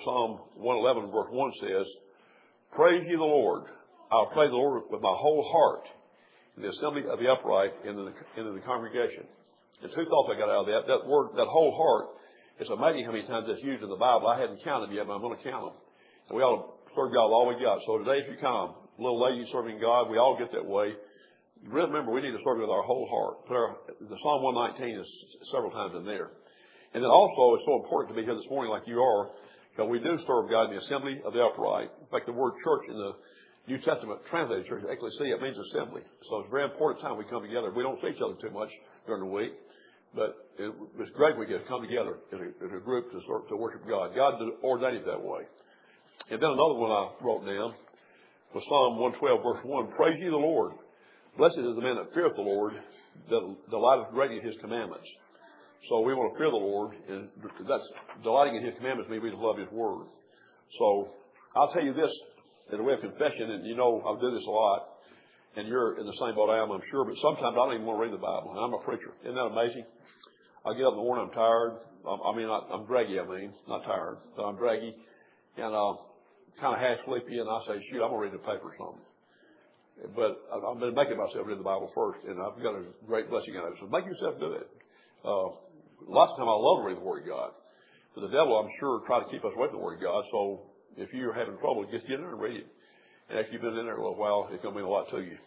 Psalm 111 verse 1 says, "Praise ye the Lord. I'll praise the Lord with my whole heart in the assembly of the upright in the congregation." And two thoughts I got out of that. That word, that whole heart, it's amazing how many times that's used in the Bible. I hadn't counted yet, but I'm going to count them. And we ought to serve God with all we got. So today, if you come, little lady serving God, we all get that way. Remember, we need to serve with our whole heart. The Psalm 119 is several times in there. And then also, it's so important to be here this morning like you are, because we do serve God in the assembly of the upright. In fact, the word church in the New Testament translated church, ecclesia, it means assembly. So it's a very important time we come together. We don't see each other too much during the week, but it's great we get to come together as a group to worship God. God ordained it that way. And then another one I wrote down was Psalm 112, verse 1. "Praise ye the Lord. Blessed is the man that feareth the Lord, that delighteth greatly in his commandments." So we want to fear the Lord, and that's delighting in his commandments means we just love his word. So I'll tell you this in a way of confession, and you know I do this a lot, and you're in the same boat I am, I'm sure, but sometimes I don't even want to read the Bible, and I'm a preacher. Isn't that amazing? I get up in the morning, I'm tired. I'm draggy, not tired, but I'm draggy, and kind of half sleepy, and I say, shoot, I'm going to read the paper or something. But I've been making myself read the Bible first, and I've got a great blessing out of it. So make yourself do it. Lots of times I love to read the Word of God. But the devil, I'm sure, try to keep us away from the Word of God. So if you're having trouble, just get in there and read it. And after you've been in there a little while, it's going to mean a lot to you.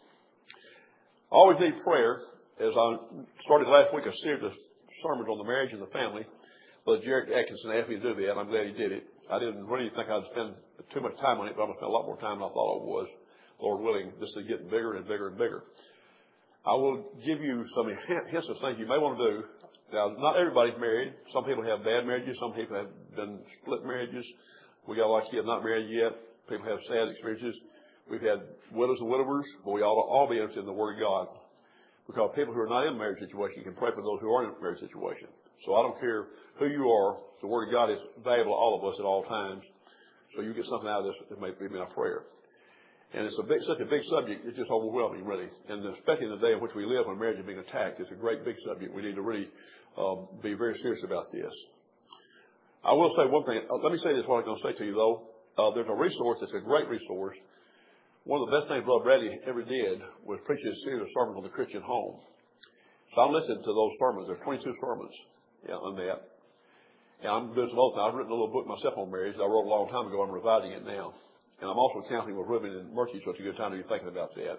I always need prayer. As I started last week a series of sermons on the marriage and the family, Brother Jerry Atkinson asked me to do that. I'm glad he did it. I didn't really think I'd spend too much time on it, but I'm going to spend a lot more time than I thought I was. Lord willing, this is getting bigger and bigger and bigger. I will give you some hints of things you may want to do. Now, not everybody's married. Some people have bad marriages. Some people have been split marriages. We got a lot of kids not married yet. People have sad experiences. We've had widows and widowers, but we ought to all be interested in the Word of God. Because people who are not in a marriage situation can pray for those who are in a marriage situation. So I don't care who you are. The Word of God is valuable to all of us at all times. So you get something out of this that may be my prayer. And it's such a big subject, it's just overwhelming, really. And especially in the day in which we live when marriage is being attacked, it's a great big subject. We need to really be very serious about this. I will say one thing. Let me say this, what I'm going to say to you, though. There's a resource that's a great resource. One of the best things Brother Bradley ever did was preach his series of sermons on the Christian home. So I'm listening to those sermons. There's 22 sermons on that. And I'm doing some other things. I've written a little book myself on marriage. I wrote a long time ago. I'm revising it now. And I'm also counseling with Reuben and Mercy, so it's a good time to be thinking about that.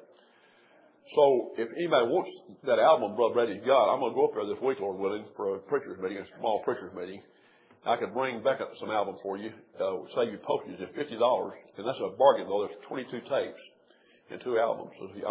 So if anybody wants that album Brother Bradley's got, I'm going to go up there this week, Lord willing, for a preacher's meeting, a small preacher's meeting. I could bring back up some albums for you, save you postage at $50, and that's a bargain, though. There's 22 tapes and 2 albums,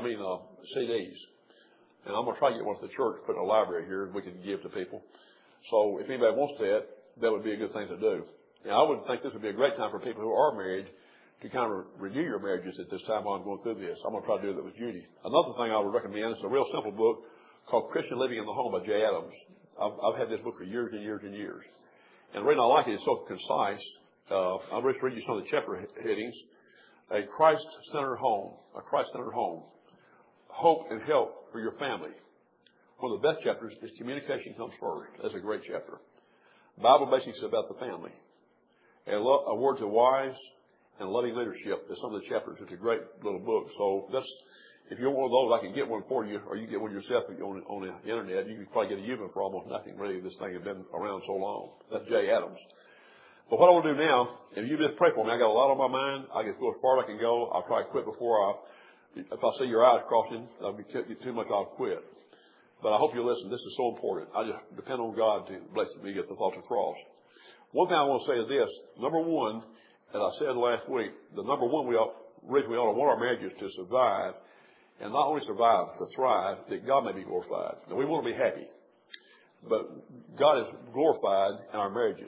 CDs. And I'm going to try to get one to the church, put in a library here, and we can give to people. So if anybody wants that, that would be a good thing to do. Now, I would think this would be a great time for people who are married to kind of renew your marriages at this time while I'm going through this. I'm going to try to do that with Judy. Another thing I would recommend is a real simple book called Christian Living in the Home by Jay Adams. I've had this book for years and years and years. And the reason I like it is so concise. I'll just read you some of the chapter headings. A Christ-centered home. A Christ-centered home. Hope and help for your family. One of the best chapters is Communication Comes First. That's a great chapter. Bible Basics about the family. And a Word to Wives and Loving Leadership is some of the chapters. It's a great little book. So that's, if you want one of those, I can get one for you, or you can get one yourself on the internet. You can probably get a used one for almost nothing, really. This thing has been around so long. That's Jay Adams. But what I want to do now, if you just pray for me, I got a lot on my mind. I can go as far as I can go. I'll try to quit before if I see your eyes crossing, I'll get too much, I'll quit. But I hope you'll listen. This is so important. I just depend on God to bless me, get the thoughts across. One thing I want to say is this. Number one, as I said last week, the number one we ought to want our marriages to survive, and not only survive, to thrive, that God may be glorified. Now, we want to be happy, but God is glorified in our marriages.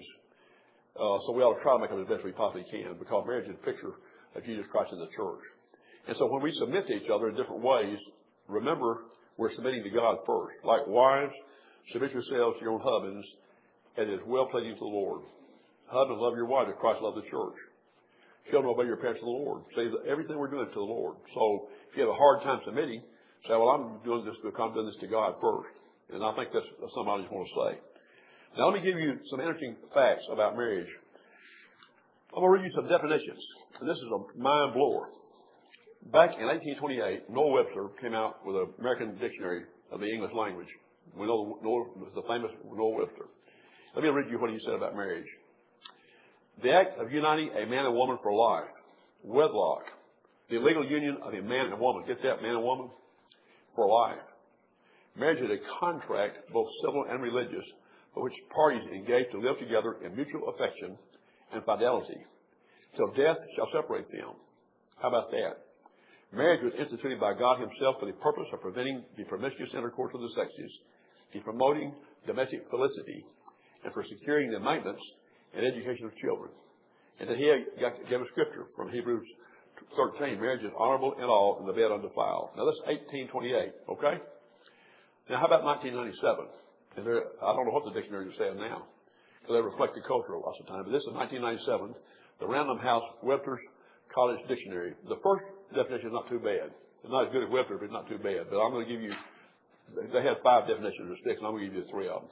So we ought to try to make them as best we possibly can, because marriage is a picture of Jesus Christ in the church. And so when we submit to each other in different ways, remember we're submitting to God first. Like wives, submit yourselves to your own husbands, and it is well pleasing to the Lord. Husbands, love your wife as Christ loved the church. Children, obey your parents to the Lord. Say everything we're doing to the Lord. So if you have a hard time submitting, say, well, I'm doing this because I'm doing this to God first. And I think that's something I just want to say. Now, let me give you some interesting facts about marriage. I'm going to read you some definitions. And this is a mind blower. Back in 1828, Noah Webster came out with an American dictionary of the English language. We know the famous Noah Webster. Let me read you what he said about marriage. The act of uniting a man and woman for life. Wedlock. The legal union of a man and woman. Get that, man and woman? For life. Marriage is a contract, both civil and religious, by which parties engage to live together in mutual affection and fidelity, till death shall separate them. How about that? Marriage was instituted by God himself for the purpose of preventing the promiscuous intercourse of the sexes, in promoting domestic felicity, and for securing the maintenance and education of children. And then he gave a scripture from Hebrews 13. Marriage is honorable in all, and the bed undefiled. Now, that's 1828, okay? Now, how about 1997? I don't know what the dictionary is saying now, because they reflect the culture lots of time. But this is 1997, the Random House Webster's College Dictionary. The first definition is not too bad. It's not as good as Webster, but it's not too bad. But I'm going to give you, they had 5 definitions or 6, and I'm going to give you 3 of them.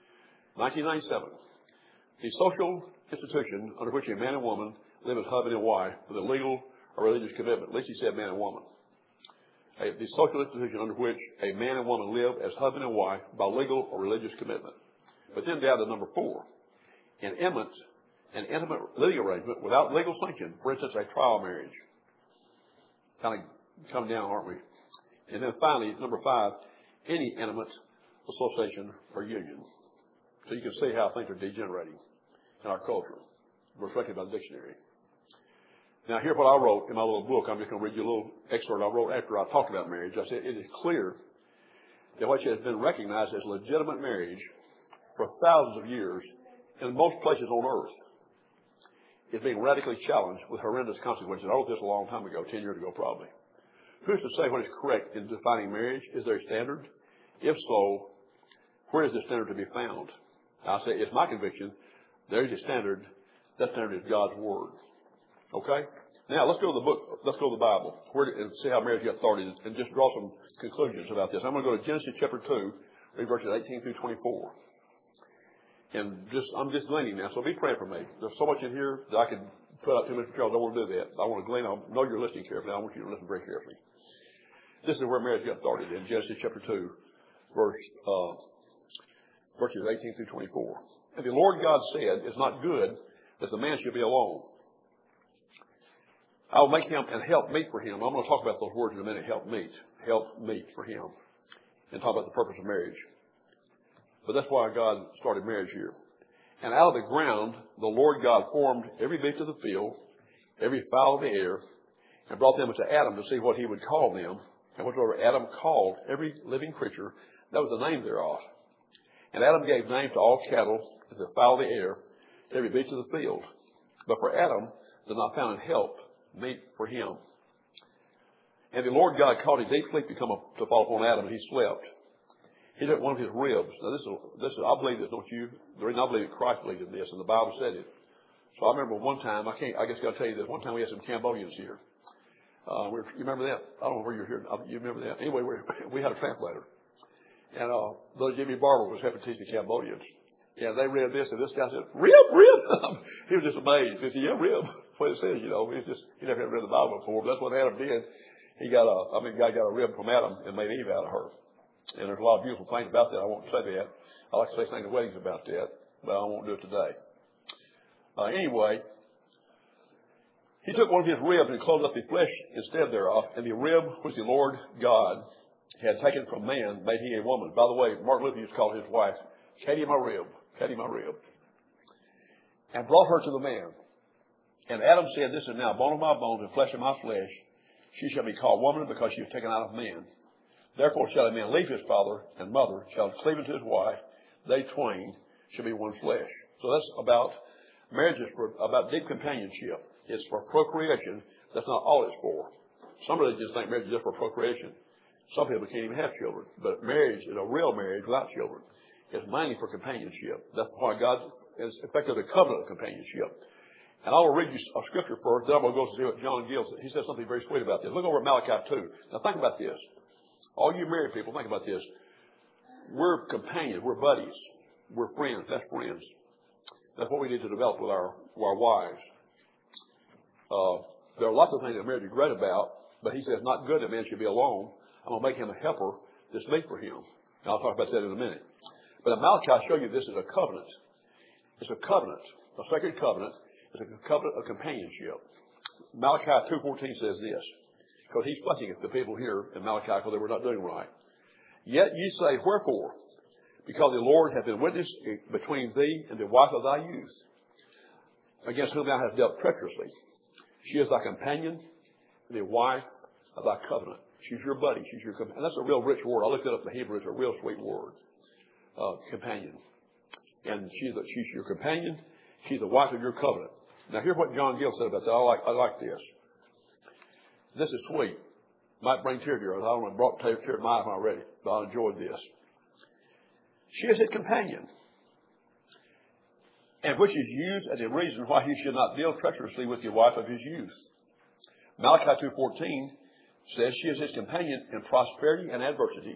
1997, the social institution under which a man and woman live as husband and wife with a legal or religious commitment. At least he said man and woman. The social institution under which a man and woman live as husband and wife by legal or religious commitment. But then down to number 4, an intimate living arrangement without legal sanction, for instance, a trial marriage. Kind of come down, aren't we? And then finally, number 5, any intimate association or union. So you can see how things are degenerating in our culture, reflected by the dictionary. Now, here's what I wrote in my little book. I'm just going to read you a little excerpt I wrote after I talked about marriage. I said, it is clear that what has been recognized as legitimate marriage for thousands of years in most places on earth is being radically challenged with horrendous consequences. I wrote this a long time ago, 10 years ago probably. Who's to say what is correct in defining marriage? Is there a standard? If so, where is the standard to be found? I say it's my conviction there is a standard. That standard is God's Word. Okay? Now, let's go to the book. Let's go to the Bible and see how marriage got started and just draw some conclusions about this. I'm going to go to Genesis chapter 2, read verses 18 through 24. And I'm just gleaning now, so be praying for me. There's so much in here that I could put out too much material. I don't want to do that. I want to glean. I know you're listening carefully. I want you to listen very carefully. This is where marriage got started in Genesis chapter 2, verses 18 through 24. And the Lord God said, it's not good that the man should be alone. I will make him and help meet for him. I'm going to talk about those words in a minute. Help meet for him. And talk about the purpose of marriage. But that's why God started marriage here. And out of the ground, the Lord God formed every beast of the field, every fowl of the air, and brought them unto Adam to see what he would call them. And whatsoever Adam called every living creature, that was the name thereof. And Adam gave name to all cattle, as the fowl of the air, to every beast of the field. But for Adam, there was not found help meet for him. And the Lord God caused a deep sleep to fall upon Adam, and he slept. He took one of his ribs. Now this is I believe this, don't you? The reason I believe it, Christ believed in this, and the Bible said it. So I remember one time, I guess I got to tell you this. One time we had some Cambodians here. You remember that? I don't know where you're here. You remember that? Anyway, we had a translator. And Brother Jimmy Barber was helping teach the Cambodians. And they read this, and this guy said, rib. He was just amazed. He said, yeah, rib. That's what it says, you know. He never had read the Bible before, but that's what Adam did. God got a rib from Adam and made Eve out of her. And there's a lot of beautiful things about that. I won't say that. I like to say things at weddings about that, but I won't do it today. Anyway, he took one of his ribs and closed up the flesh instead thereof, and the rib which the Lord God had taken from man made he a woman. By the way, Martin Luther used to call his wife, Katie my rib, and brought her to the man. And Adam said, this is now bone of my bones and flesh of my flesh. She shall be called woman because she was taken out of man. Therefore shall a man leave his father and mother, shall cleave unto his wife. They twain shall be one flesh. So that's about marriage is about deep companionship. It's for procreation. That's not all it's for. Somebody just think marriage is just for procreation. Some people can't even have children. But marriage is a real marriage without children. It's mainly for companionship. That's why God has effected a covenant of companionship. And I will read you a scripture first, then I'm going to go to see what John Gill said. He said something very sweet about this. Look over at Malachi 2. Now think about this. All you married people, think about this. We're companions. We're buddies. We're friends. That's friends. That's what we need to develop with our wives. There are lots of things that marriage is great about, but he says not good that man should be alone. I'm going to make him a helper that's meet for him. And I'll talk about that in a minute. But in Malachi, I show you this is a covenant. It's a covenant, a sacred covenant. It's a covenant of companionship. Malachi 2:14 says this, because he's fussing at the people here in Malachi because they were not doing right. Yet ye say, wherefore? Because the Lord hath been witness between thee and the wife of thy youth, against whom thou hast dealt treacherously. She is thy companion and the wife of thy covenant. She's your buddy. She's your companion. And that's a real rich word. I looked it up in the Hebrew. It's a real sweet word. Companion. And she's your companion. She's the wife of your covenant. Now, here's what John Gill said about that. I like this. This is sweet. Might bring tears to your eyes. I don't know, brought tears to my eyes when I read it, but I enjoyed this. She is his companion, and which is used as a reason why he should not deal treacherously with the wife of his youth. Malachi 2:14 says she is his companion in prosperity and adversity,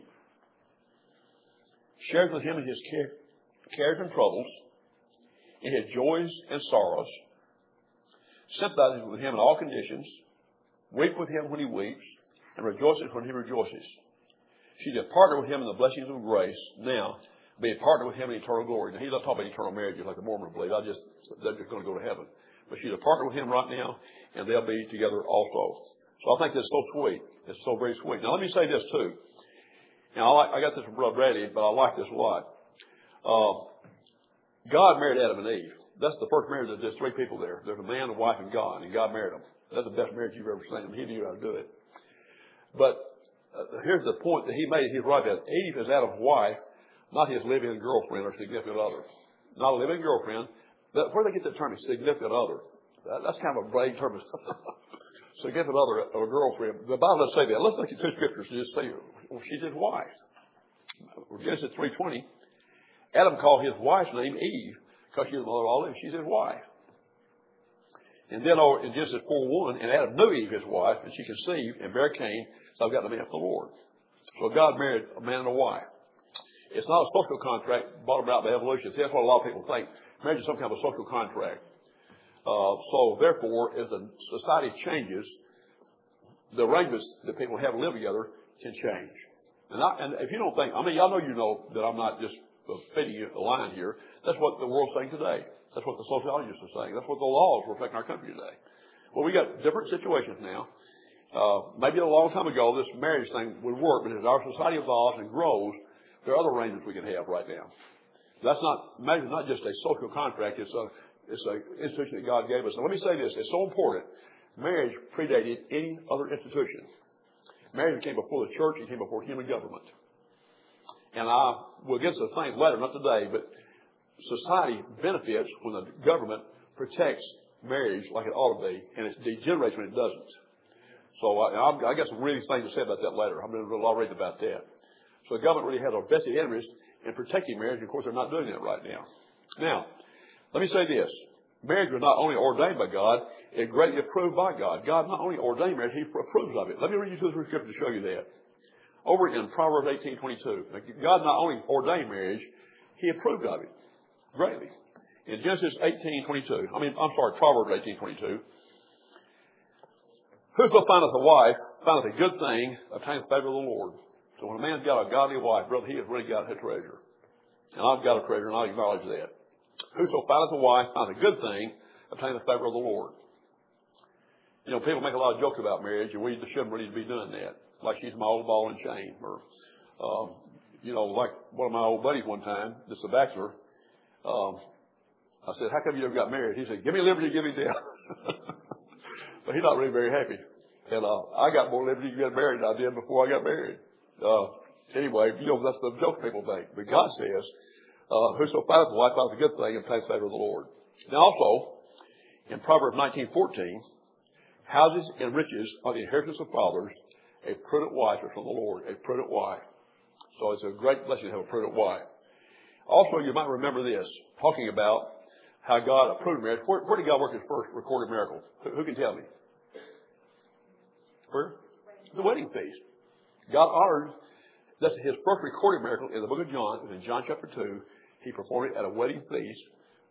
shares with him in his cares and troubles, in his joys and sorrows, sympathizes with him in all conditions, weep with him when he weeps, and rejoices when he rejoices. She's a partner with him in the blessings of grace. Now, be a partner with him in eternal glory. Now, he's not talking about eternal marriage like the Mormons believe. They're just going to go to heaven. But she's a partner with him right now, and they'll be together also. So I think that's so sweet. It's so very sweet. Now, let me say this, too. Now, I got this from Brother Bradley, but I like this a lot. God married Adam and Eve. That's the first marriage that there's three people there. There's a man, a wife, and God, and God married them. That's the best marriage you've ever seen. He knew how to do it. But here's the point that he made. He's right there. Eve is Adam's wife, not his live-in girlfriend or significant other. Not a live-in girlfriend. But where they get the term significant other? That's kind of a vague term. Significant other of a girlfriend. The Bible doesn't say that. Let's look at two scriptures and just say, well, she's his wife. Genesis 3:20. Adam called his wife's name Eve because she's the mother of all living. She's his wife. And then in Genesis 4:1, and Adam knew Eve, his wife, and she conceived and bare Cain. So I've got the man of the Lord. So God married a man and a wife. It's not a social contract brought about by evolution. See, that's what a lot of people think. Marriage is some kind of a social contract. So therefore, as the society changes, the arrangements that people have to live together can change. And if you don't think, I mean, y'all know you know that I'm not just feeding you a line here. That's what the world's saying today. That's what the sociologists are saying. That's what the laws are affecting our country today. Well, we got different situations now. Maybe a long time ago, this marriage thing would work, but as our society evolves and grows, there are other arrangements we can have right now. Marriage is not just a social contract. It's an institution that God gave us. And let me say this. It's so important. Marriage predated any other institution. Marriage came before the church. It came before human government. And we'll get to the thing later, not today, but society benefits when the government protects marriage like it ought to be, and it degenerates when it doesn't. So I got some really things to say about that later. I'm going to read about that. So the government really has a vested interest in protecting marriage. And of course, they're not doing that right now. Now, let me say this. Marriage was not only ordained by God, it greatly approved by God. God not only ordained marriage, he approves of it. Let me read you two scriptures to show you that. Over in Proverbs 18:22. God not only ordained marriage, he approved of it greatly. In Genesis 18:22. Proverbs 18:22. Whoso findeth a wife findeth a good thing, obtaineth favor of the Lord. So when a man's got a godly wife, brother, he has really got a treasure. And I've got a treasure, and I acknowledge that. Whoso findeth a wife findeth a good thing, obtaineth favor of the Lord. You know, people make a lot of jokes about marriage, and we shouldn't really be doing that. Like she's my old ball and chain. Or, like one of my old buddies one time, that's a bachelor, I said, how come you never got married? He said, give me liberty, give me death. But he's not really very happy. And I got more liberty to get married than I did before I got married. Anyway, that's the joke people think. But God says, whoso findeth a wife findeth a good thing and obtains favor of the Lord. Now also, in Proverbs 19:14, houses and riches are the inheritance of fathers. A prudent wife is from the Lord. A prudent wife. So it's a great blessing to have a prudent wife. Also, you might remember this, talking about how God approved marriage. Where did God work his first recorded miracle? Who can tell me? Where? The wedding feast. God honored, that's his first recorded miracle in the book of John. In John chapter 2, he performed it at a wedding feast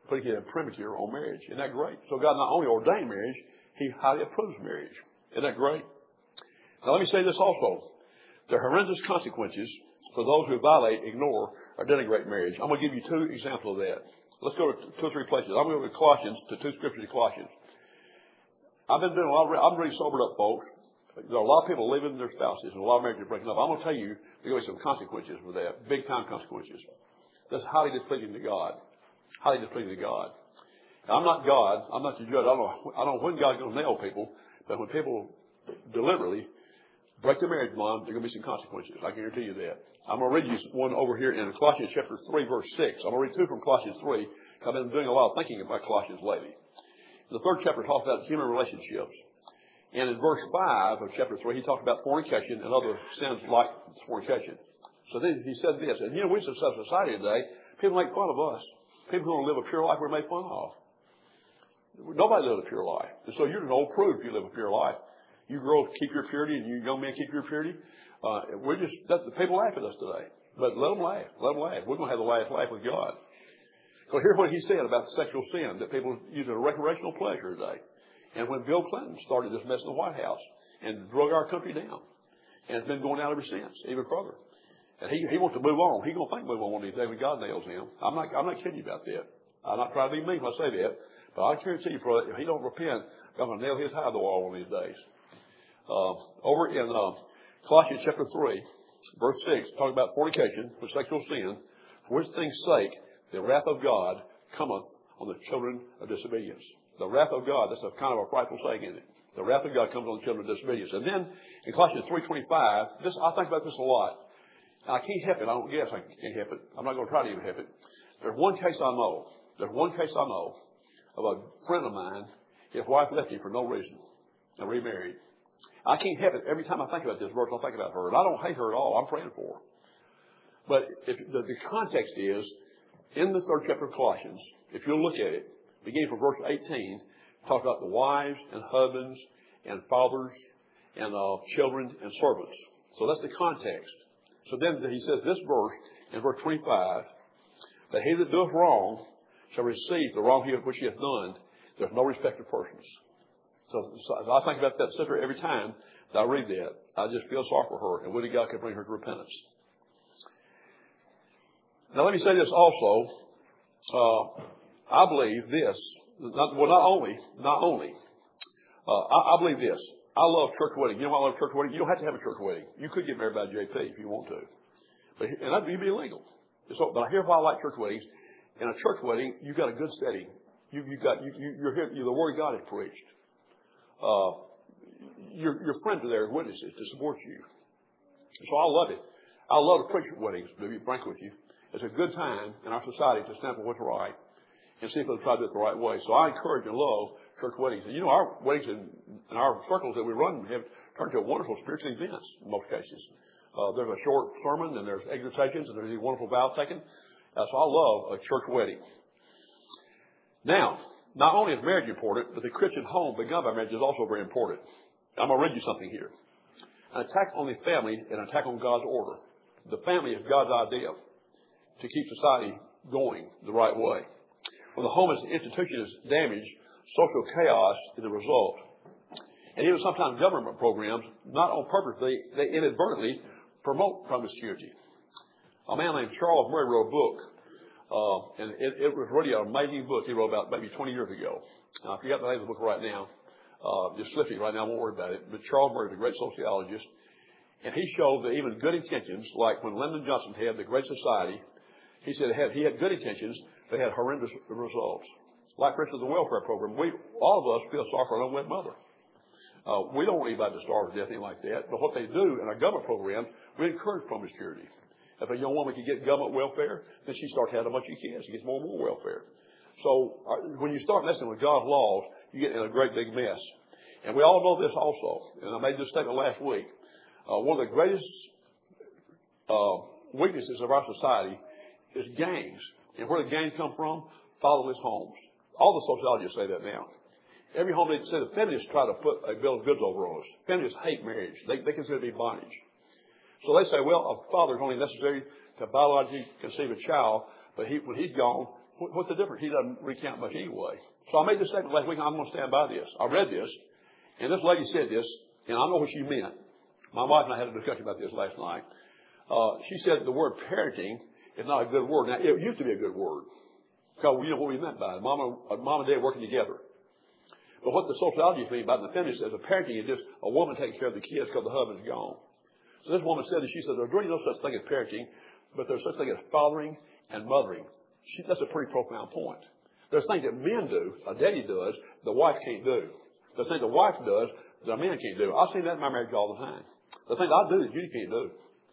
putting an imprimatur on marriage. Isn't that great? So God not only ordained marriage, He highly approves marriage. Isn't that great? Now let me say this also. There are horrendous consequences for those who violate, ignore, or denigrate marriage. I'm going to give you two examples of that. Let's go to 2 or 3 places. I'm going to go to Colossians, to 2 scriptures in Colossians. I've been doing a lot of, I'm really sobered up, folks. There are a lot of people leaving their spouses, and a lot of marriages are breaking up. I'm going to tell you, there's going to be some consequences for that, big-time consequences. That's highly displeasing to God. Highly displeasing to God. Now, I'm not God. I'm not the judge. I don't know when God's going to nail people, but when people deliberately break the marriage bond, there are going to be some consequences. I guarantee you that. I'm going to read you one over here in Colossians chapter 3, verse 6. I'm going to read 2 from Colossians 3, because I've been doing a lot of thinking about Colossians lately. The 3rd chapter talks about human relationships. And in verse 5 of chapter 3, he talks about fornication and other sins like fornication. So then he said this, and we in society today, people make fun of us. People who don't live a pure life we're made fun of. Nobody lives a pure life. And so you're an old prude if you live a pure life. You girls keep your purity and you young men keep your purity. The people laugh at us today. But let them laugh. Let them laugh. We're going to have the last laugh with God. So here's what he said about sexual sin, that people use it as a recreational pleasure today. And when Bill Clinton started this mess in the White House and drug our country down, and it's been going down ever since, even further. And he wants to move on. He's going to think move on one of these days when God nails him. I'm not kidding you about that. I'm not trying to be mean when I say that. But I guarantee you, brother, if he don't repent, I'm going to nail his high to the wall one of these days. Over in Colossians chapter 3, verse 6, talking about fornication, for sexual sin, for which things' sake the wrath of God cometh on the children of disobedience. The wrath of God, that's a kind of a frightful saying in it. The wrath of God comes on the children of disobedience. And then in Colossians 3:25, I think about this a lot. I can't help it. I don't guess I can't help it. I'm not going to try to even help it. There's one case I know. Of a friend of mine. His wife left him for no reason and remarried. I can't help it. Every time I think about this verse, I think about her. And I don't hate her at all. I'm praying for her. But the context is, in the 3rd chapter of Colossians, if you'll look at it, beginning from verse 18, talk about the wives and husbands and fathers and children and servants. So that's the context. So then he says this verse in verse 25, that he that doeth wrong shall receive the wrong which he hath done. There's no respect of persons. So I think about that sister every time that I read that. I just feel sorry for her, and whether God can bring her to repentance. Now let me say this also. I believe this. Not only. I believe this. I love church wedding. You know why I love church wedding? You don't have to have a church wedding. You could get married by JP if you want to. And that'd be illegal. But here's why I like church weddings. In a church wedding, you've got a good setting. You're here, the Word of God is preached. Your friends are there as witnesses to support you. So I love it. I love to preach at weddings, to be frank with you. It's a good time in our society to stand for what's right and see if they'll try to do it the right way. So I encourage and love church weddings. And our weddings in our circles that we run have turned to wonderful spiritual events in most cases. There's a short sermon, and there's exhortations, and there's these wonderful vows taken. So I love a church wedding. Now, not only is marriage important, but the Christian home begun by marriage is also very important. I'm going to read you something here. An attack on the family and an attack on God's order. The family is God's idea to keep society going the right way. When the home as an institution is damaged, social chaos is the result. And even sometimes government programs, not on purpose, they inadvertently promote promiscuity. A man named Charles Murray wrote a book, and it was really an amazing book he wrote about maybe 20 years ago. Now, I forgot the name of the book right now. Just slipped it right now. I won't worry about it. But Charles Murray is a great sociologist, and he showed that even good intentions, like when Lyndon Johnson had the Great Society, he said he had good intentions, but had horrendous results. Like, for instance, the welfare program. All of us feel sorry for an unwed mother. We don't want anybody to starve to death, anything like that. But what they do in our government programs, we encourage promiscuity. If a young woman can get government welfare, then she starts having a bunch of kids. She gets more and more welfare. So when you start messing with God's laws, you get in a great big mess. And we all know this also. And I made this statement last week. One of the greatest weaknesses of our society is gangs. And where the gangs come from? Fatherless homes. All the sociologists say that now. Every home, they say the feminists try to put a bill of goods over on us. Feminists hate marriage. They consider it to be bondage. So they say, well, a father is only necessary to biologically conceive a child, but when he's gone, What's the difference? He doesn't recount much anyway. So I made this statement last week, and I'm going to stand by this. I read this, and this lady said this, and I know what she meant. My wife and I had a discussion about this last night. She said the word parenting is not a good word. Now, it used to be a good word, because we know what we meant by it. Mom and dad working together. But what the sociologists mean by it, and the feminists says, a parenting is just a woman taking care of the kids because the husband's gone. So this woman said, she said, there's really no such thing as parenting, but there's such thing as fathering and mothering. That's a pretty profound point. There's things that men do, a daddy does, the wife can't do. There's things the wife does that a man can't do. I've seen that in my marriage all the time. The things I do that you can't do.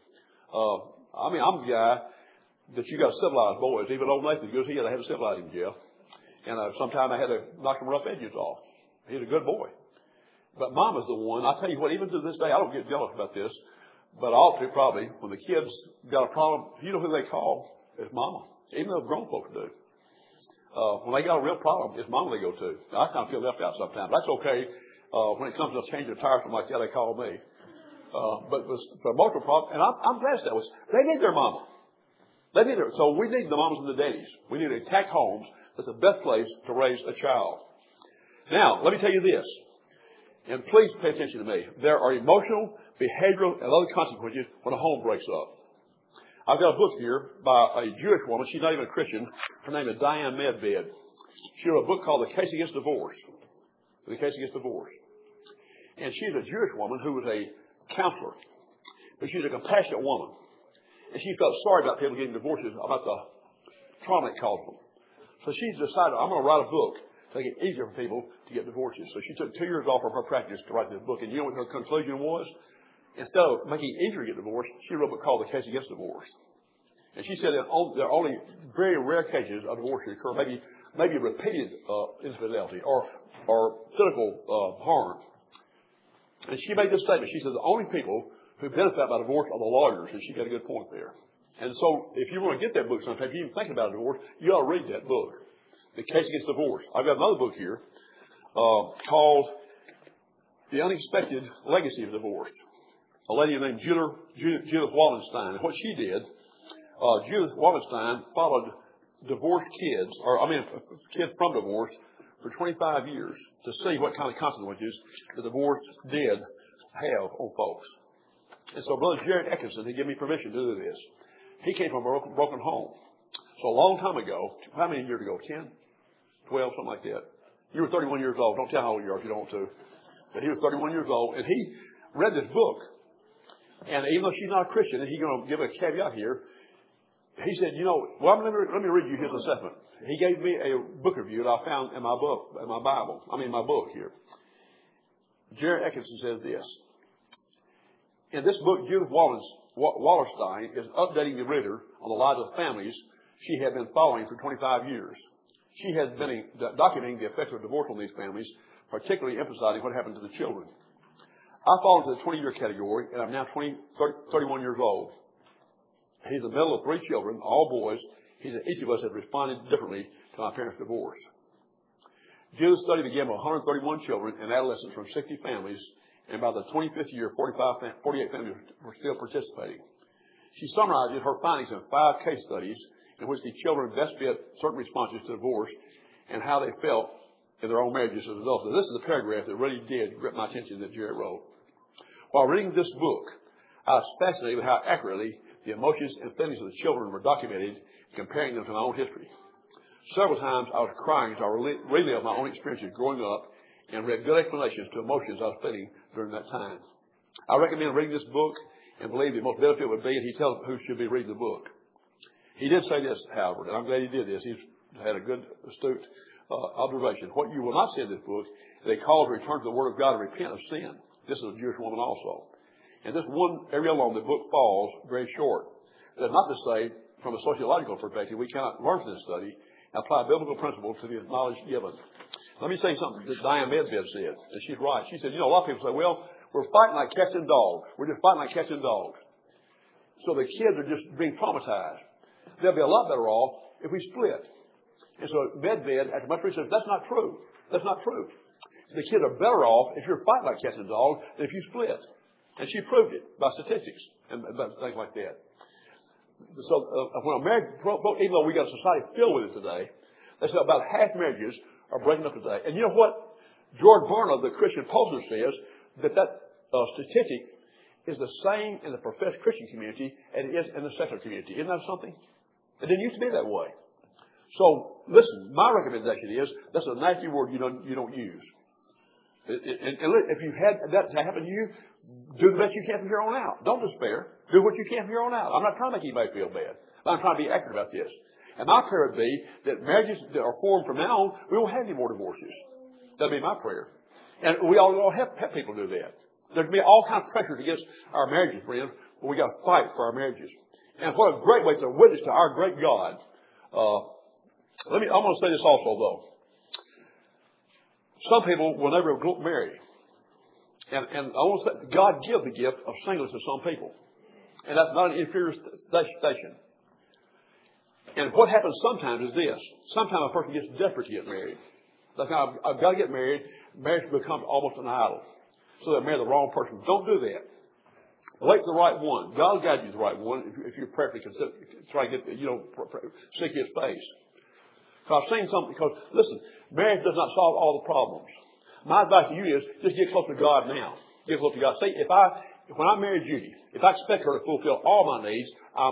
I'm the guy that you got to civilize boys. Even old Nathan goes, I had to civilize him, Jeff. And sometimes I had to knock some rough edges off. He's a good boy. But Mama's the one, I tell you what, even to this day, I don't get jealous about this, but I ought to probably. When the kids got a problem, you know who they call? It's Mama. Even though grown folks do. When they got a real problem, it's Mama they go to. I kind of feel left out sometimes. That's okay. When it comes to changing the tires, something like that, they call me. But the emotional problem, and I'm blessed that was, they need their mama. So we need the mamas and the daddies. We need intact homes. That's the best place to raise a child. Now, let me tell you this, and please pay attention to me. There are emotional, behavioral, and other consequences when a home breaks up. I've got a book here by a Jewish woman. She's not even a Christian. Her name is Diane Medved. She wrote a book called The Case Against Divorce. The Case Against Divorce. And she's a Jewish woman who was a counselor. But she's a compassionate woman. And she felt sorry about people getting divorces, about the trauma it caused them. So she decided, I'm going to write a book to make it easier for people to get divorces. So she took 2 years off from her practice to write this book. And you know what her conclusion was? Instead of making it easier to get divorced, she wrote a book called The Case Against Divorce. And she said that there are only very rare cases of divorce that occur, maybe repeated infidelity or physical harm. And she made this statement. She said the only people who benefit by divorce are the lawyers, and she got a good point there. And so if you want to get that book sometime, if you're even thinking about a divorce, you ought to read that book, The Case Against Divorce. I've got another book here called The Unexpected Legacy of Divorce. A lady named Judith Wallenstein. And what she did, Judith Wallenstein followed divorced kids, kids from divorce, for 25 years to see what kind of consequences the divorce did have on folks. And so Brother Jared Atkinson, he gave me permission to do this. He came from a broken home. So a long time ago, how many years ago? 10? 12, something like that. You were 31 years old. Don't tell how old you are if you don't want to. But he was 31 years old, and he read this book. And even though she's not a Christian, and he's going to give a caveat here, he said, let me read you his assessment. He gave me a book review that I found in my book, my book here. Jared Atkinson says this. In this book, Judith Wallerstein is updating the reader on the lives of families she had been following for 25 years. She had been documenting the effects of divorce on these families, particularly emphasizing what happened to the children. I fall into the 20-year category, and I'm now 31 years old. He's the middle of 3 children, all boys. He said each of us had responded differently to my parents' divorce. Judith's study began with 131 children and adolescents from 60 families, and by the 25th year, 48 families were still participating. She summarizes her findings in 5 case studies in which the children best fit certain responses to divorce and how they felt in their own marriages as a result. So this is a paragraph that really did grip my attention that Jared wrote. While reading this book, I was fascinated with how accurately the emotions and feelings of the children were documented, comparing them to my own history. Several times I was crying as I relived my own experiences growing up and read good explanations to emotions I was feeling during that time. I recommend reading this book and believe the most benefit would be, and he tells who should be reading the book. He did say this, however, and I'm glad he did this. He's had a good, astute observation. What you will not see in this book is a call to return to the Word of God and repent of sin. This is a Jewish woman also. And this one area alone, the book falls very short. That's not to say, from a sociological perspective, we cannot learn from this study and apply biblical principles to the knowledge given. Let me say something that Diane Medved said, and she's right. She said, a lot of people say, well, we're fighting like cats and dogs. We're just fighting like cats and dogs. So the kids are just being traumatized. They'll be a lot better off if we split. And so Medved, after much research, that's not true. That's not true. The kids are better off if you're fighting like cats and dogs than if you split. And she proved it by statistics and by things like that. So when a marriage, even though we got a society filled with it today, they say about half marriages are breaking up today. And you know what? George Barna, the Christian pollster, says that statistic is the same in the professed Christian community as it is in the secular community. Isn't that something? It didn't used to be that way. So, listen, my recommendation is that's a nasty word you don't use. And if you had that to happen to you, do the best you can from here on out. Don't despair. Do what you can from here on out. I'm not trying to make anybody feel bad. I'm trying to be accurate about this. And my prayer would be that marriages that are formed from now on, we won't have any more divorces. That'd be my prayer. And we all help people do that. There's going to be all kinds of pressures against our marriages, friends, but we got to fight for our marriages. And what a great way to witness to our great God. I'm going to say this also, though. Some people will never marry. And I want to say, God gives the gift of singleness to some people. And that's not an inferior station. And what happens sometimes is this. Sometimes a person gets desperate to get married. Like, I've got to get married. Marriage becomes almost an idol. So they marry the wrong person. Don't do that. Wait for the right one. God will guide you to the right one if you prayerfully consider, try to get, seek His face. Because I've seen something, because, listen, marriage does not solve all the problems. My advice to you is just get close to God now. Get close to God. See, when I marry Judy, if I expect her to fulfill all my needs,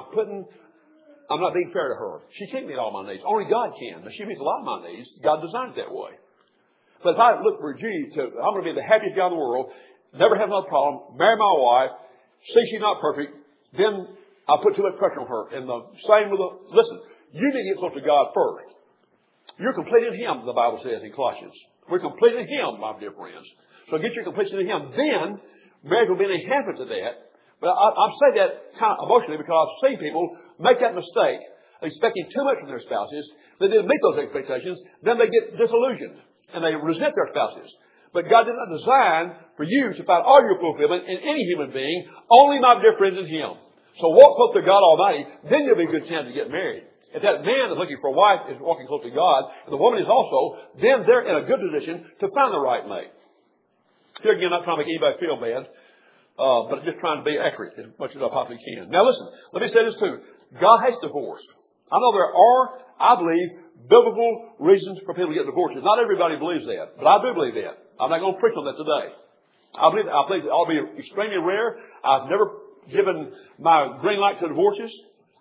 I'm not being fair to her. She can't meet all my needs. Only God can. But she meets a lot of my needs. God designed it that way. But if I look for Judy I'm going to be the happiest guy in the world, never have another problem, marry my wife, see she's not perfect, then I'll put too much pressure on her. And the same with listen, you need to get close to God first. You're complete in Him, the Bible says in Colossians. We're complete in Him, my dear friends. So get your completion in Him. Then, marriage will be an enhancement to that. But I say that kind of emotionally because I've seen people make that mistake of expecting too much from their spouses. They didn't meet those expectations. Then they get disillusioned. And they resent their spouses. But God did not design for you to find all your fulfillment in any human being. Only, my dear friends, in Him. So walk close to God Almighty. Then you'll be a good chance to get married. If that man is looking for a wife is walking close to God, and the woman is also, then they're in a good position to find the right mate. Here again, I'm not trying to make anybody feel bad, but just trying to be accurate as much as I possibly can. Now listen, let me say this too. God hates divorce. I know there are, I believe, biblical reasons for people to get divorces. Not everybody believes that, but I do believe that. I'm not going to preach on that today. I believe it ought to be extremely rare. I've never given my green light to divorces.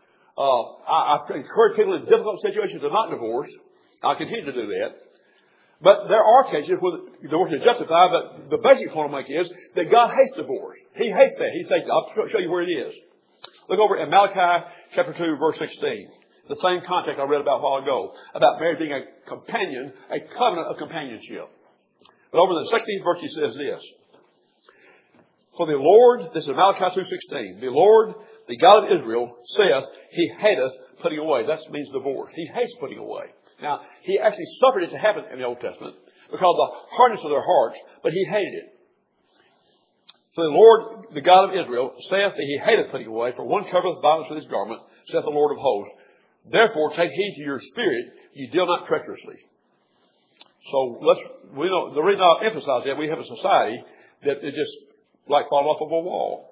I've encouraged people in difficult situations to not divorce. I'll continue to do that. But there are cases where divorce is justified, but the basic point I make is that God hates divorce. He hates that. He says, I'll show you where it is. Look over in Malachi chapter 2, verse 16. The same context I read about a while ago, about marriage being a companion, a covenant of companionship. But over in the 16th verse he says this. For the Lord, this is Malachi 2:16, the Lord, the God of Israel, saith, He hateth putting away. That means divorce. He hates putting away. Now, He actually suffered it to happen in the Old Testament because of the hardness of their hearts, but He hated it. So the Lord, the God of Israel, saith that He hateth putting away, for one covereth violence with his garment, saith the Lord of hosts. Therefore, take heed to your spirit, ye deal not treacherously. So the reason I emphasize that, we have a society that is just like falling off of a wall.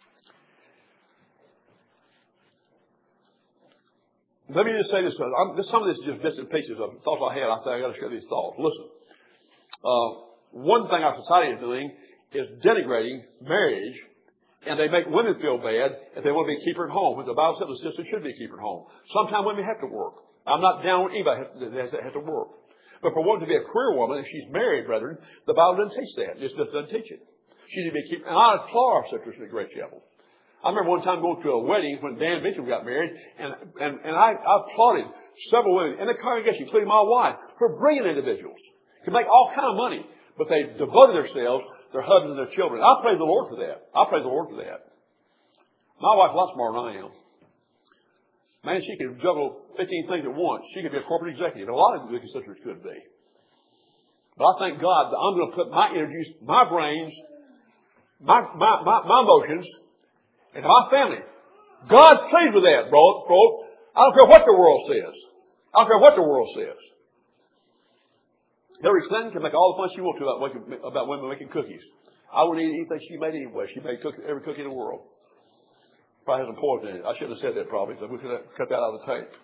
Let me just say this. Some of this is just bits and pieces of thoughts I had. I said, I got to share these thoughts. Listen. One thing our society is doing is denigrating marriage, and they make women feel bad if they want to be a keeper at home, when the Bible says the sister should be a keeper at home. Sometimes women have to work. I'm not down on anybody that has to work. But for one to be a career woman, if she's married, brethren, the Bible doesn't teach that. It just doesn't teach it. She needs to be a keeper. And I applaud our sisters at Great Chapel. I remember one time going to a wedding when Dan Mitchell got married, and I applauded several women in the congregation, including my wife, for brilliant individuals. Could make all kind of money, but they devoted themselves, their husbands and their children. I praise the Lord for that. I praise the Lord for that. My wife's a lot smarter than I am. Man, she could juggle 15 things at once. She could be a corporate executive. A lot of the sisters could be. But I thank God that I'm going to put my energies, my brains, my emotions, into my family. God's pleased with that, folks. I don't care what the world says. I don't care what the world says. Hillary Clinton can make all the fun she wants to about women making cookies. I wouldn't eat anything she made anyway. She made every cookie in the world. Probably has some poison in it. I shouldn't have said that probably, because we could have cut that out of the tape.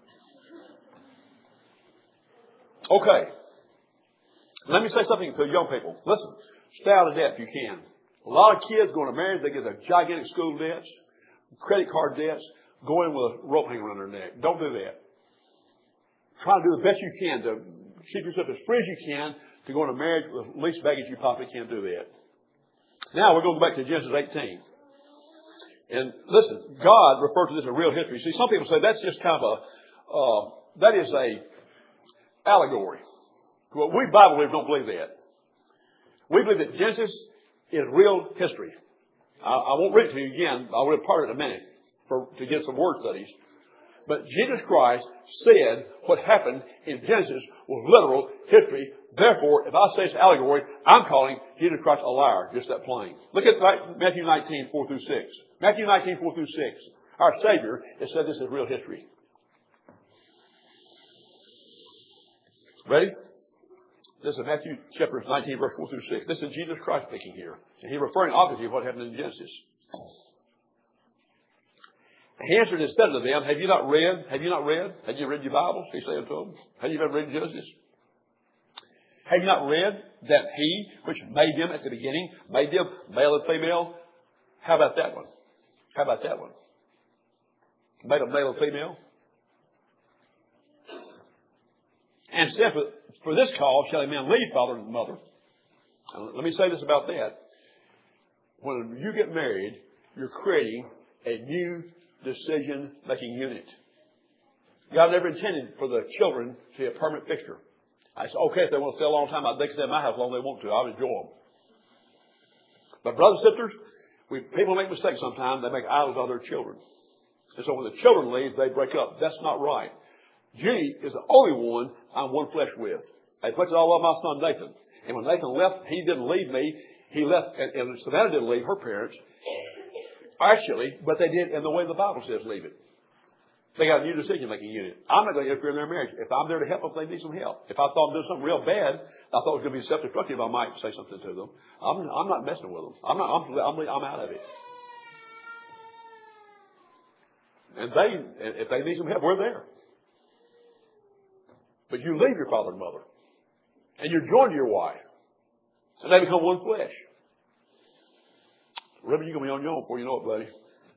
Okay. Let me say something to young people. Listen, stay out of debt if you can. A lot of kids going to marriage, they get a gigantic school debts, credit card debts, go in with a rope hanging around their neck. Don't do that. Try to do the best you can to keep yourself as free as you can to go into marriage with the least baggage you possibly can. Do that. Now we're going back to Genesis 18. And listen, God referred to this as real history. See, some people say that's just kind of that is a allegory. Well, we Bible believers don't believe that. We believe that Genesis is real history. I won't read it to you again. I'll read part of it in a minute to get some word studies. But Jesus Christ said what happened in Genesis was literal history. Therefore, if I say it's allegory, I'm calling Jesus Christ a liar. Just that plain. Look at Matthew 19, 4 through 6. Matthew 19, 4 through 6. Our Savior has said this is real history. Ready? This is Matthew chapter 19, verse 4 through 6. This is Jesus Christ speaking here. And he's referring obviously to what happened in Genesis. He answered and said to them, Have you not read? Have you not read? Have you read your Bibles? He said to them. Have you ever read Genesis? Have you not read that he which made them at the beginning, made them male and female? How about that one? How about that one? Made them male and female? And said, For this cause shall a man leave father and mother. And let me say this about that. When you get married, you're creating a new decision-making unit. God never intended for the children to be a permanent fixture. I said, okay, if they want to stay a long time, they can stay in my house as long as they want to. I'll enjoy them. But brothers and sisters, people make mistakes sometimes. They make idols of their children. And so when the children leave, they break up. That's not right. Judy is the only one I'm one flesh with. As much as I love my son Nathan. And when Nathan left, he didn't leave me. He left, and Savannah didn't leave her parents. Actually, but they did in the way the Bible says leave it. They got a new decision-making unit. I'm not going to interfere in their marriage. If I'm there to help them, if they need some help. If I thought I'm doing something real bad, I thought it was going to be self-destructive, I might say something to them. I'm not messing with them. I'm out of it. And if they need some help, we're there. But you leave your father and mother. And you're joined to your wife. And they become one flesh. Reverend, you're going to be on your own before you know it, buddy.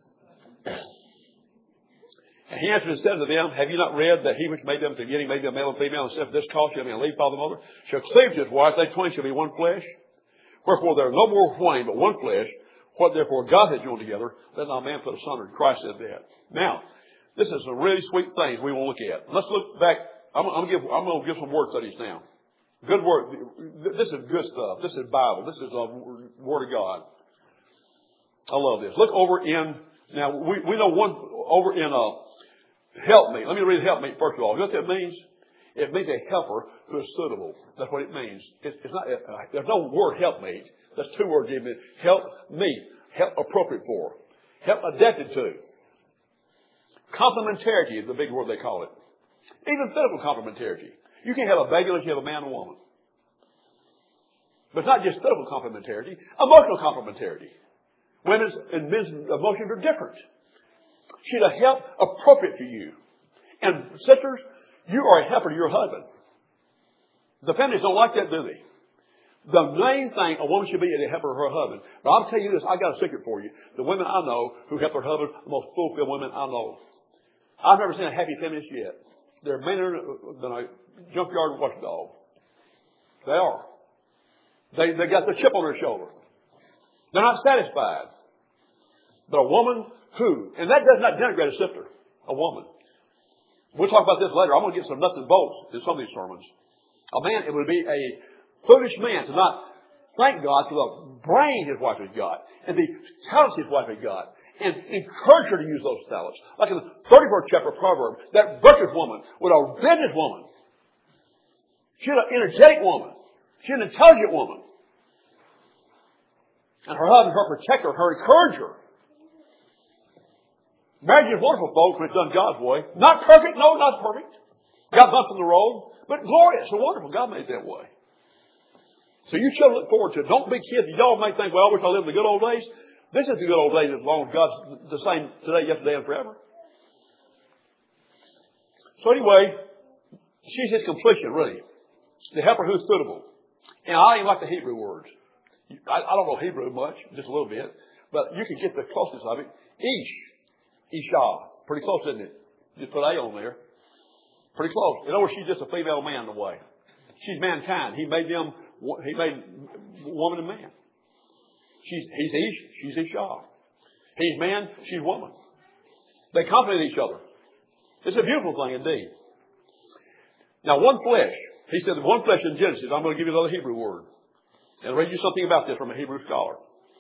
And he answered and said to them, Have you not read that he which made them at the beginning made them male and female, and said, For this cause shall a man leave father and mother, shall cleave to his wife, they twain shall be one flesh? Wherefore there are no more twain, but one flesh. What therefore God has joined together, let not man put asunder. Christ said that. Now, this is some really sweet things we want to look at. Let's look back. I'm going to give some word studies now. Good word. This is good stuff. This is Bible. This is the Word of God. I love this. Look over in, now we know one over in help me. Let me read help me first of all. You know what that means? It means a helper who is suitable. That's what it means. It's not. There's no word helpmate. That's two words. Help me. Help appropriate for. Help adapted to. Complementarity is the big word they call it. Even physical complementarity. You can have a baby unless you have a man and a woman. But it's not just physical complementarity. Emotional complementarity. Women's and men's emotions are different. She's a help appropriate to you. And sisters, you are a helper to your husband. The families don't like that, do they? The main thing a woman should be is a helper to her husband. But I'll tell you this, I got a secret for you. The women I know who help their husband, the most fulfilled women I know. I've never seen a happy feminist yet. They're meaner than a junkyard watchdog. They are. They got the chip on their shoulder. They're not satisfied. But a woman who, and that does not denigrate a sister, a woman. We'll talk about this later. I'm going to get some nuts and bolts in some of these sermons. A man, it would be a foolish man to not thank God for the brain his wife has got and the talents his wife has got and encourage her to use those talents. Like in the 34th chapter of Proverbs, that virtuous woman was a business woman. She's an energetic woman. She's an intelligent woman. And her husband, her protector, her encourager. Marriage is wonderful, folks, when it's done God's way. Not perfect. No, not perfect. Got bumps in the road. But glorious and wonderful. God made it that way. So you should look forward to it. Don't be kids. Y'all may think, well, I wish I lived in the good old days. This is the good old days as long as God's the same today, yesterday, and forever. So anyway, she's his completion, really. The helper who's suitable. And I don't even like the Hebrew words. I don't know Hebrew much, just a little bit. But you can get the closest of it. Isha. Pretty close, isn't it? Just put A on there. Pretty close. In other words, she's just a female man in a way. She's mankind. He made woman and man. He's Ish, she's Isha. He's man, she's woman. They complement each other. It's a beautiful thing indeed. Now, one flesh. He said one flesh in Genesis. I'm going to give you another Hebrew word. And I'll read you something about this from a Hebrew scholar.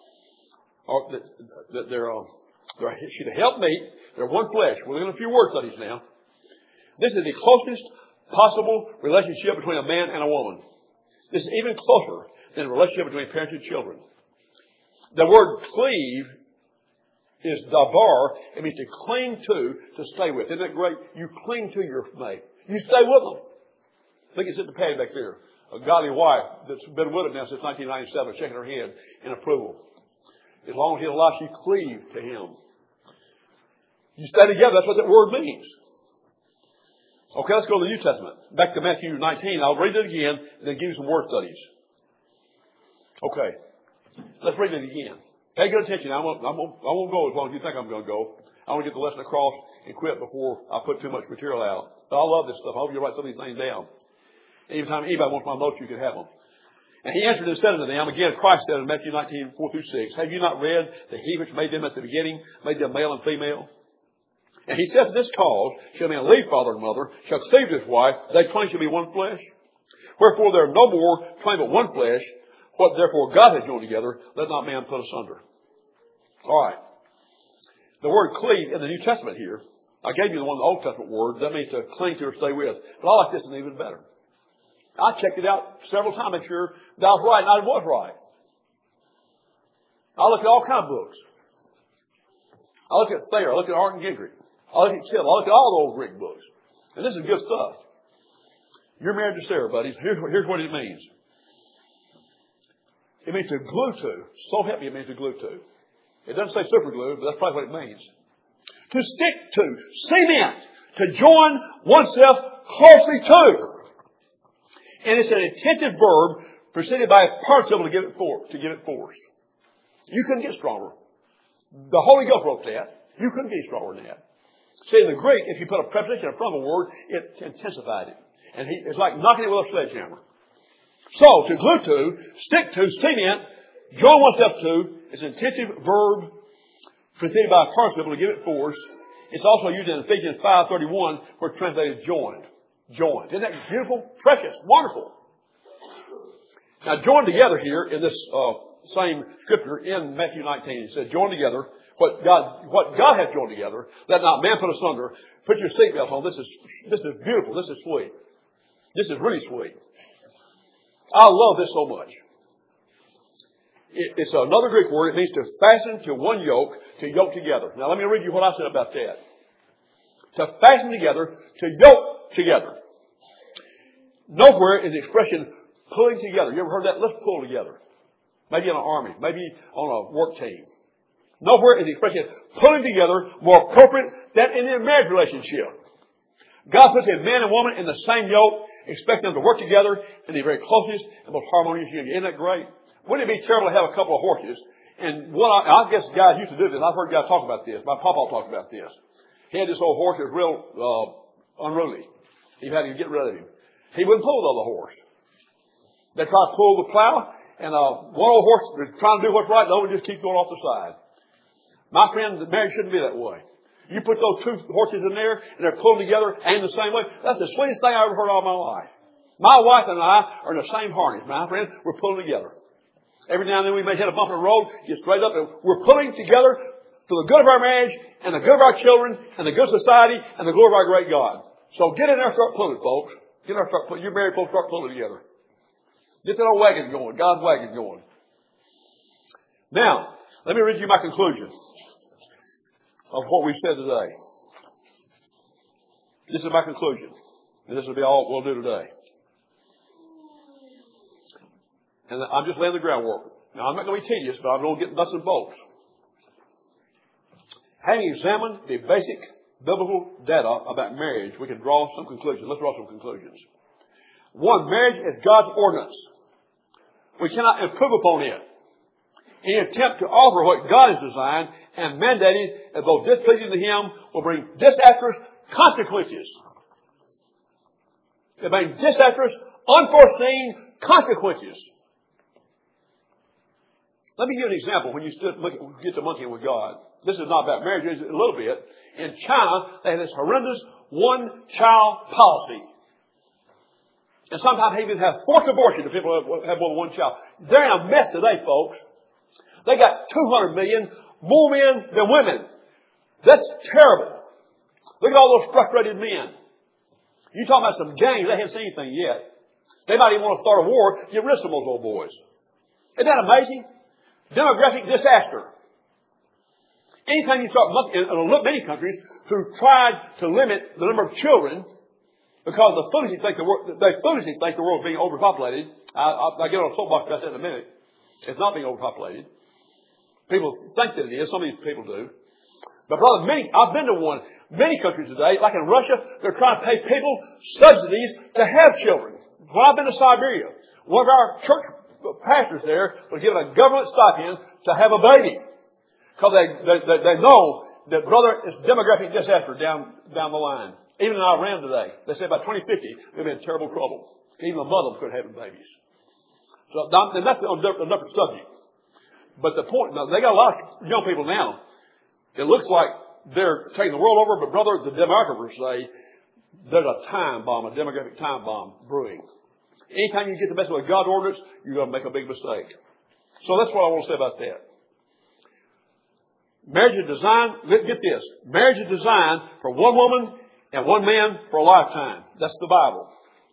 She's a helpmate. They're one flesh. We're looking at a few word studies now. This is the closest possible relationship between a man and a woman. This is even closer than the relationship between parents and children. The word cleave is dabar. It means to cling to stay with. Isn't that great? You cling to your mate. You stay with them. I think it's in the pad back there. A godly wife that's been with him now since 1997, shaking her head in approval. As long as he's alive, she cleave to him. You stay together. That's what that word means. Okay, let's go to the New Testament. Back to Matthew 19. I'll read it again and then give you some word studies. Okay. Let's read it again. Pay good attention. I won't go as long as you think I'm going to go. I want to get the lesson across and quit before I put too much material out. But I love this stuff. I hope you write some of these things down. Anytime anybody wants my notes, you can have them. And he answered and said unto them, again, Christ said in Matthew 19, 4-6, have you not read that he which made them at the beginning made them male and female? And he said, for this cause shall a man leave father and mother, shall cleave to his wife, they twain shall be one flesh. Wherefore there are no more twain but one flesh. What therefore God has joined together, let not man put asunder. All right. The word cleave in the New Testament here, I gave you the one of the Old Testament words. That means to cling to or stay with. But I like this one even better. I checked it out several times to make sure that I was right, and I was right. I looked at all kinds of books. I looked at Thayer. I looked at Art and Gingrich. I looked at Kittle. I looked at all the old Greek books. And this is good stuff. You're married to Sarah, buddies. Here's what it means. It means to glue to. So help me, it means to glue to. It doesn't say super glue, but that's probably what it means. To stick to, cement, to join oneself closely to. And it's an intensive verb preceded by a participle to give it force. You couldn't get stronger. The Holy Ghost wrote that. You couldn't get stronger than that. See, in the Greek, if you put a preposition in front of a word, it intensified it. And it's like knocking it with a sledgehammer. So, to glue to, stick to, cement, join oneself to, is an intensive verb preceded by a participle to give it force. It's also used in Ephesians 5:31 where it's translated joined. Joined. Isn't that beautiful? Precious. Wonderful. Now, joined together here in this same scripture in Matthew 19. It says, join together. What God has joined together, let not man put asunder. Put your seatbelt on. This is beautiful. This is sweet. This is really sweet. I love this so much. It's another Greek word. It means to fasten to one yoke, to yoke together. Now, let me read you what I said about that. To fasten together, to yoke together. Nowhere is the expression pulling together. You ever heard that? Let's pull together. Maybe in an army. Maybe on a work team. Nowhere is the expression pulling together more appropriate than in a marriage relationship. God puts a man and woman in the same yoke, expecting them to work together in the very closest and most harmonious union. Isn't that great? Wouldn't it be terrible to have a couple of horses? And I guess guys used to do this. I've heard guys talk about this. My papa talked about this. He had this old horse that was real unruly. He had to get rid of him. He wouldn't pull the other horse. They tried to pull the plow, and one old horse was trying to do what's right, the other one just keeps going off the side. My friend, the marriage shouldn't be that way. You put those two horses in there, and they're pulling together, aimed the same way. That's the sweetest thing I ever heard all my life. My wife and I are in the same harness. My friend, we're pulling together. Every now and then we may hit a bump in the road, get straight up, and we're pulling together for the good of our marriage, and the good of our children, and the good of society, and the glory of our great God. So get in there and start pulling, folks. Get in there and start pulling. You married folks, start pulling together. Get that old wagon going, God's wagon going. Now, let me read you my conclusion of what we've said today. This is my conclusion. And this will be all we'll do today. And I'm just laying the groundwork. Now, I'm not going to be tedious, but I'm going to get nuts and bolts. Having examined the basic biblical data about marriage, we can draw some conclusions. Let's draw some conclusions. One, marriage is God's ordinance. We cannot improve upon it. Any attempt to alter what God has designed and mandated as though displeasing to Him will bring disastrous consequences. It brings disastrous, unforeseen consequences. Let me give you an example when you get to monkeying with God. This is not about marriage, it's a little bit. In China, they have this horrendous one-child policy. And sometimes they even have forced abortion if people have more than one child. They're in a mess today, folks. They got 200 million more men than women. That's terrible. Look at all those frustrated men. You talking about some gangs, they haven't seen anything yet. They might even want to start a war, get rid of some of those old boys. Isn't that amazing? Demographic disaster. Anytime you start looking, in many countries who tried to limit the number of children because they foolishly think the world is being overpopulated. I'll get on a soapbox about that in a minute. It's not being overpopulated. People think that it is. Some of these people do. But brother, I've been to many countries today, like in Russia, they're trying to pay people subsidies to have children. When I've been to Siberia, one of our church pastors there was given a government stipend to have a baby. Because they know that, brother, it's demographic disaster down the line. Even in Iran today, they say by 2050, we'll be in terrible trouble. Even the Muslims could have babies. So and that's a different subject. But the point, now, they got a lot of young people now. It looks like they're taking the world over, but brother, the demographers say there's a time bomb, a demographic time bomb brewing. Anytime you get to mess with God's ordinance, you're going to make a big mistake. So that's what I want to say about that. Marriage is designed, get this, marriage is designed for one woman and one man for a lifetime. That's the Bible.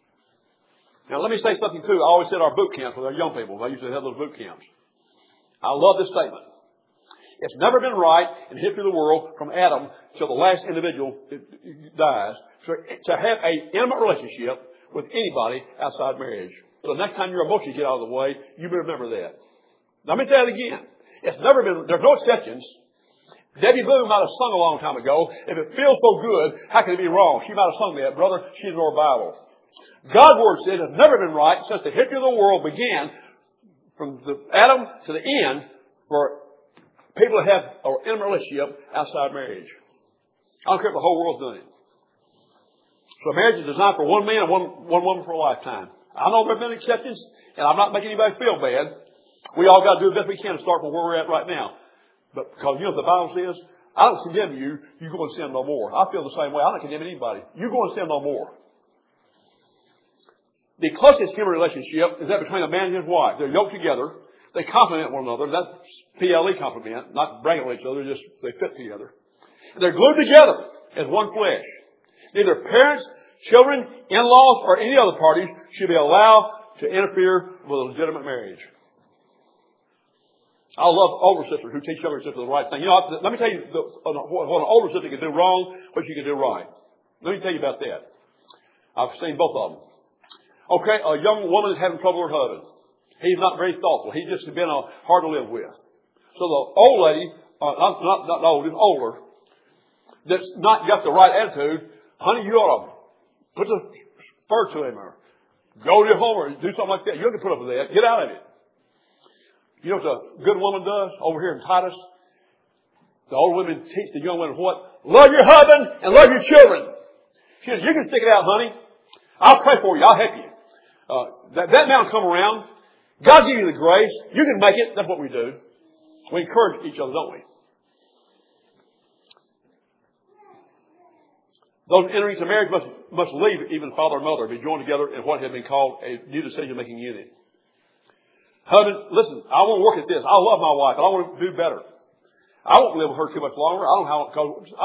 Now let me say something too. I always said our boot camps with our young people. I used to have those boot camps. I love this statement. It's never been right in the history of the world from Adam till the last individual dies to have an intimate relationship with anybody outside marriage. So next time your emotions get out of the way, you better remember that. Let me say it again. It's never been, there's no exceptions. Debbie Boone might have sung a long time ago, if it feels so good, how can it be wrong? She might have sung that. Brother, she's in our Bible. God's Word says it's never been right since the history of the world began from the Adam to the end for people to have an intimate relationship outside marriage. I don't care if the whole world's doing it. So marriage is designed for one man and one woman for a lifetime. I know there have been exceptions, and I'm not making anybody feel bad. We all got to do the best we can to start from where we're at right now. But because you know what the Bible says? I don't condemn you. You go and sin no more. I feel the same way. I don't condemn anybody. You go and sin no more. The closest human relationship is that between a man and his wife. They're yoked together. They complement one another. That's PLE complement, not bragging on each other. Just they fit together. And they're glued together as one flesh. Neither parents, children, in-laws, or any other parties should be allowed to interfere with a legitimate marriage. I love older sisters who teach younger sisters the right thing. You know, let me tell you what an older sister can do wrong, what she can do right. Let me tell you about that. I've seen both of them. Okay, a young woman is having trouble with her husband. He's not very thoughtful. He's just been hard to live with. So the old lady, not old, just older, that's not got the right attitude, honey, you ought to put the spur to him or go to your home or do something like that. You don't have to put up with that. Get out of it. You know what a good woman does over here in Titus? The old women teach the young women what? Love your husband and love your children. She says, you can stick it out, honey. I'll pray for you. I'll help you. That man will come around. God give you the grace. You can make it. That's what we do. We encourage each other, don't we? Those entering into marriage must leave even father and mother, be joined together in what had been called a new decision-making unit. Husband, listen, I want to work at this. I love my wife, and I want to do better. I won't live with her too much longer. I don't know how, because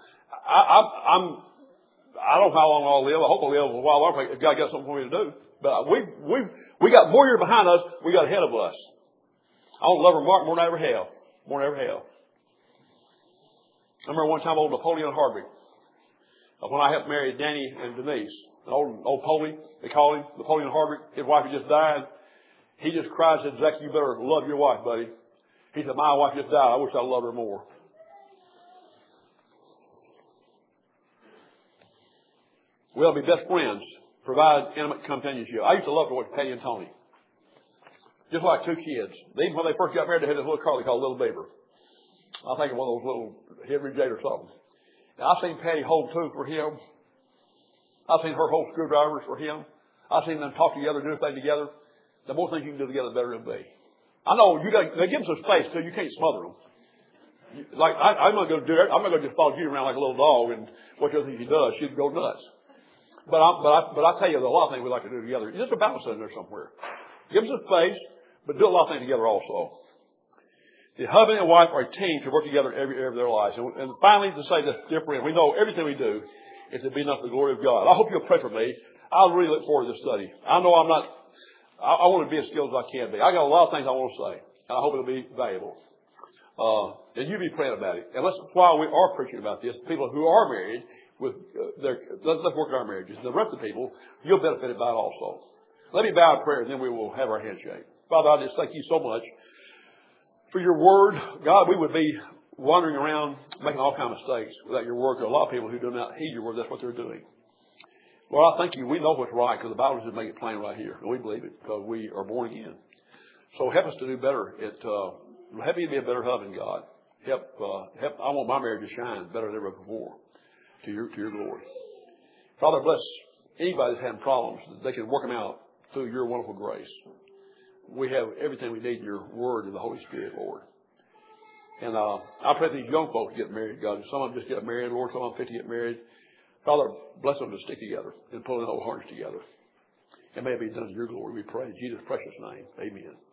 I don't know how long I'll live. I hope I'll live a while longer if God got something for me to do. But we got more years behind us. We got ahead of us. I want to love her more than I ever have. More than I ever have. I remember one time old Napoleon Hardwick. When I helped marry Danny and Denise. An old Polly, they call him, Napoleon Hardwick. His wife had just died. He just cried and said, Zach, you better love your wife, buddy. He said, my wife just died. I wish I loved her more. We ought to be best friends, provide intimate companionship. I used to love to watch Patty and Tony. Just like two kids. Even when they first got married, they had this little car they called Little Beaver. I think of one of those little Henry J or something. And I've seen Patty hold tools for him. I've seen her hold screwdrivers for him. I've seen them talk together, do things together. The more things you can do together, the better it'll be. I know they give them some space too. You can't smother them. Like I'm not going to do it. I'm not going to just follow you around like a little dog and whatever thing she does, she'd go nuts. But I tell you, there's a lot of things we like to do together. There's a balance in there somewhere. Give them some space, but do a lot of things together also. The husband and wife are a team to work together every area of their lives. And finally, to say this, dear friend, we know everything we do is to be enough for the glory of God. I hope you'll pray for me. I really look forward to this study. I know I want to be as skilled as I can be. I got a lot of things I want to say, and I hope it'll be valuable. And you be praying about it. And while we are preaching about this, people who are married, let's work on our marriages. The rest of the people, you'll benefit by it also. Let me bow in prayer, and then we will have our handshake. Father, I just thank you so much for your word. God, we would be wandering around making all kinds of mistakes without your word. There are a lot of people who do not heed your word. That's what they're doing. Lord, I thank you. We know what's right because the Bible just make it plain right here. And we believe it because we are born again. So help us to do better. Help me to be a better husband, God. Help. I want my marriage to shine better than ever before to your glory. Father, bless anybody that's having problems. They can work them out through your wonderful grace. We have everything we need in your word and the Holy Spirit, Lord. And I pray that these young folks get married, God. Some of them just get married, Lord. Some of them 50 get married. Father, bless them to stick together and pull their whole hearts together. And may it be done to your glory, we pray. In Jesus' precious name, amen.